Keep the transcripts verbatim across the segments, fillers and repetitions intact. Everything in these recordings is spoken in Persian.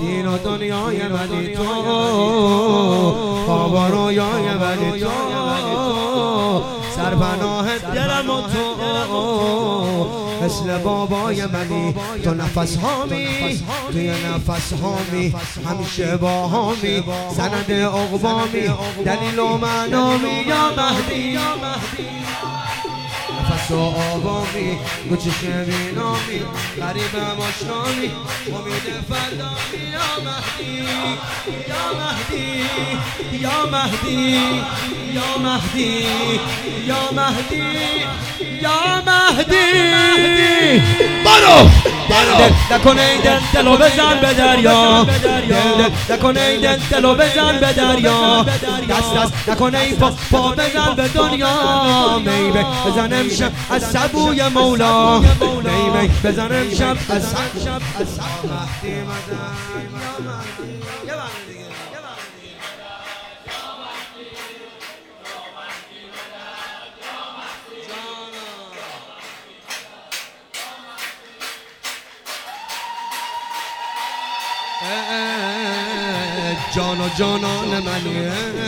دین و دنیای ولی تو، خواب و رویای ولی تو، سرپناه دلم و تو، مثل بابای منی تو، نفس هامی توی نفس هامی، همیشه با هامی، سند عقبامی، دلیل و معنامی یا مهدی، نفس و آوامی، گوچش بینامی، غریبم آشنامی، امید فردامی یا مهدی، یا مهدی، یا مهدی، یا مهدی، یا مهدی، یا مهدی. برو دل نکنه دل دلو بزن به دریا، دل نکنه دل دلو بزن به دریا، دست دست نکنه پا پا بزن به دنیا، میبه بزن امشب از سبوی مولا، میبه بزن امشب از سبوی جان و جانان منی،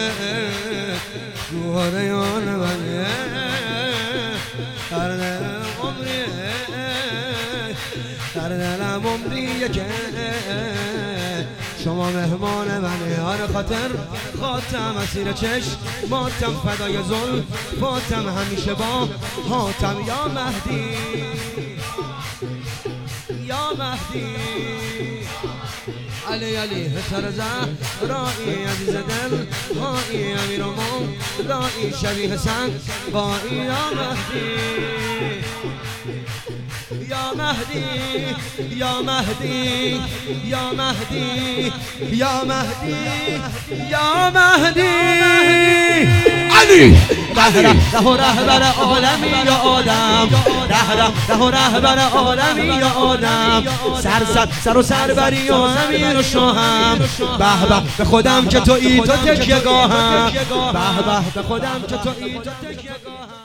گوهریان منی، در دلم عمری، در دلم عمریه که شما مهمان منی. هر خاطر خاتم اسیر چشم ماتم، فدای ظلم فاتم، همیشه با حاتم یا مهدی، یا مهدی. علی علی حسر زهرایی عزیز دل هایی، امیر و مولایی شبیه سنگ بایی یا مهدی، یا مهدی، یا مهدی، یا مهدی، یا مهدی، یا مهدی. علی ره ره و رهبر عالمی یا آدم، ره ره و رهبر عالمی یا آدم، سر سر سر و سربری و امیر و شاهم، به به به خودم که تو ای تو تکیه گاهم، به به به خودم که تو ای تو تکیه گاهم.